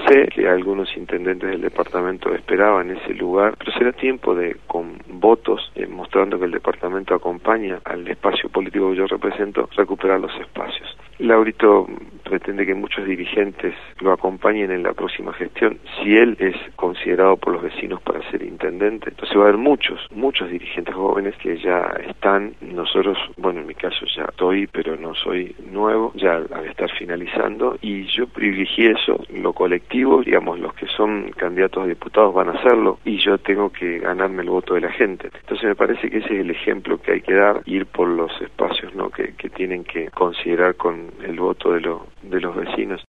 Sé que algunos intendentes del departamento esperaban ese lugar, pero será tiempo de, con votos, mostrando que el departamento acompaña al espacio político que yo represento, recuperar los espacios. Laurito pretende que muchos dirigentes lo acompañen en la próxima gestión. Si él es considerado por los vecinos para ser intendente, entonces va a haber muchos dirigentes jóvenes que ya están. Nosotros, bueno, en mi caso ya estoy, pero no soy nuevo, ya al estar finalizando, y yo privilegié eso, lo colectivo, digamos, los que son candidatos a diputados van a hacerlo, y yo tengo que ganarme el voto de la gente. Entonces me parece que ese es el ejemplo que hay que dar, ir por los espacios, ¿no?, que tienen que considerar con el voto de los vecinos.